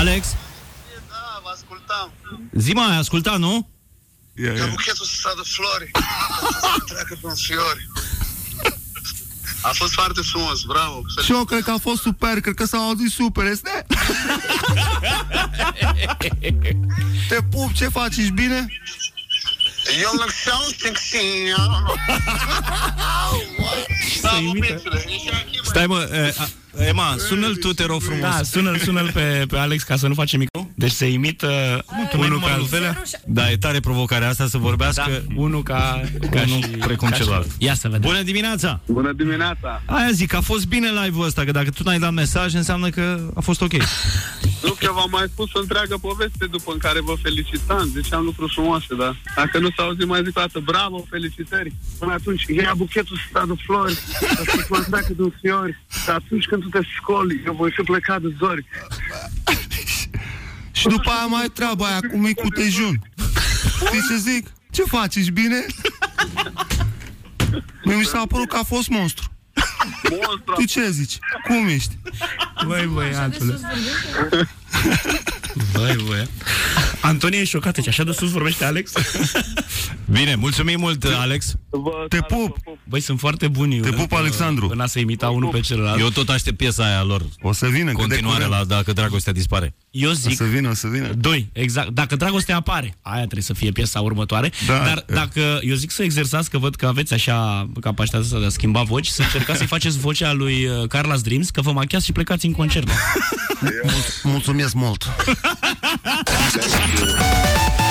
Alex? Da, vă ascultam. Zi, mă, ai ascultat, nu? Ca buchetul ăsta de flori, ca să treacă prin fiori. A fost foarte frumos, bravo. Și eu cred că a fost super, cred că s-au auzit super, este? Te pup, ce faci, ești bine? Eu lăsau sexy. Stai, mă, Ema, sună-l tu, te rog frumos. Da, sună-l pe Alex ca să nu face micro. Deci se imită unul ca altfel. Da, e tare provocarea asta să vorbească unul ca unul precum celălalt. Ia să vedem. Bună dimineața! Bună dimineața! Aia zic, a fost bine live-ul ăsta, că dacă tu n-ai dat mesaj, înseamnă că a fost ok. Nu, că v-am mai spus o întreagă poveste după în care vă felicitam, ziceam lucruri frumoase, dar dacă nu s-a auzit mai zic o dată, bravo, felicitări. Până atunci, ia buchetul ăsta de flori, să mă treacă de fiori, dar atunci când tu te scoli, eu voi fi plecat de zori. Și după aia mai e treaba aia cu micul dejun. Știi ce zic? Ce faci, ești bine? Mi s-a părut că a fost monstru. Monstru. Tu ce zici? Cum ești? Băi, băiatule. Băi. Antonie e șocată, ce așa de sus vorbește Alex? Bine, mulțumim mult, Alex. Te pup. Băi, sunt foarte buni. Te pup, Alexandru. În a se imita unul pe celălalt. Eu tot aștept piesa aia lor. O să vină. Continuare la Dacă dragostea dispare. Eu zic... O să vină. 2, exact. Dacă dragostea apare, aia trebuie să fie piesa următoare. Da, dar dacă, eu zic să exersați, că văd că aveți așa capacitatea asta de a schimba voci, să încercați să-i faceți vocea lui Carla's Dreams, că vă machiați și plecați în concert. Mulțumesc mult.